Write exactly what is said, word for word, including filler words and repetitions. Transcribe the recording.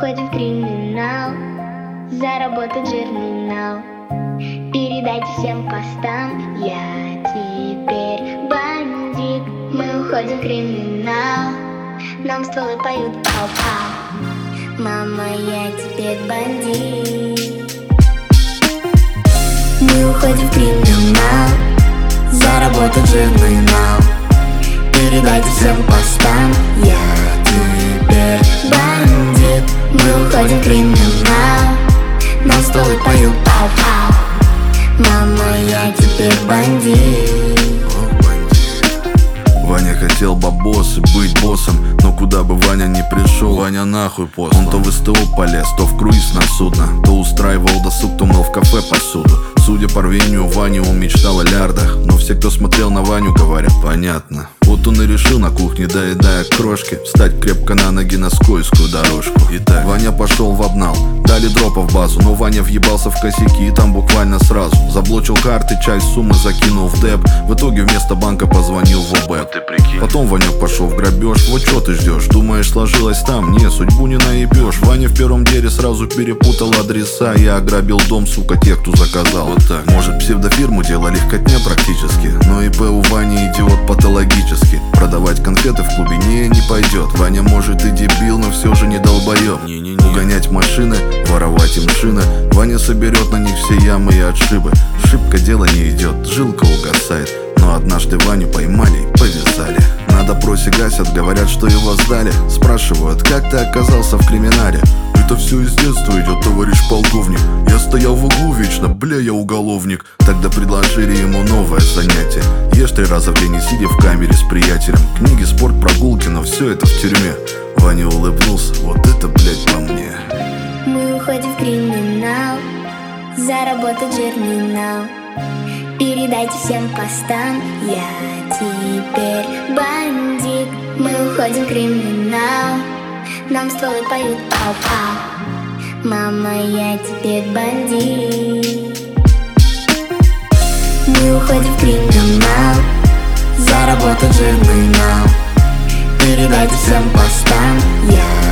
уходим в криминал, заработать жирный нал. Передайте всем постам, я теперь бандит. Мы уходим в криминал, нам стволы поют пау-пау. Мама, я теперь бандит. Мы уходим в криминал, заработать жирный нал. Передайте всем постам, я теперь бандит. Мы уходим в криминал, нам стволы поют пау-пау. Мама, я теперь бандит. Ваня хотел бабос и быть боссом, но куда бы Ваня не пришел, Ваня нахуй пост. Он то в СТО полез, то в круиз на судно, то устраивал досуг, то мыл в кафе посуду. Судя по рвению Вани, он мечтал о лярдах, но все, кто смотрел на Ваню, говорят: понятно. Вот он и решил на кухне, доедая крошки, встать крепко на ноги на скользкую дорожку. Итак, Ваня пошел в обнал, дали дропа в базу, но Ваня въебался в косяки и там буквально сразу заблочил карты, часть суммы закинул в деп. В итоге вместо банка позвонил в ОБ. Потом Ванек пошел в грабеж. Вот что ты ждешь? Думаешь, сложилось там? Не, судьбу не наебешь. Ваня в первом деле сразу перепутал адреса. Я ограбил дом, сука, тех, кто заказал. Вот так. Может, псевдофирму дело легкотня практически, но ИП у Вани идиот патологически. Продавать конфеты в клубе не, не пойдет. Ваня может и дебил, но все же не долбоеб. Не, не, не. Угонять машины, воровать им шины. Ваня соберет на них все ямы и отшибы. Шибко дело не идет, жилка угасает. Но однажды Ваню поймали и повязали. На допросе гасят, говорят, что его сдали. Спрашивают: как ты оказался в криминале? Это все из детства идет, товарищ полковник. Я стоял в углу вечно, бля, я уголовник. Тогда предложили ему новое занятие: ешь три раза в день и сидя в камере с приятелем. Книги, спорт, прогулки, но все это в тюрьме. Ваня улыбнулся: вот это, блядь, по мне. Мы уходим в криминал, заработать жирный нал. Передайте всем постам, я теперь бандит. Мы уходим в криминал, нам стволы поют пау-пау. Мама, я теперь бандит. Мы уходим в криминал, заработать жирный нал. Передайте всем постам, я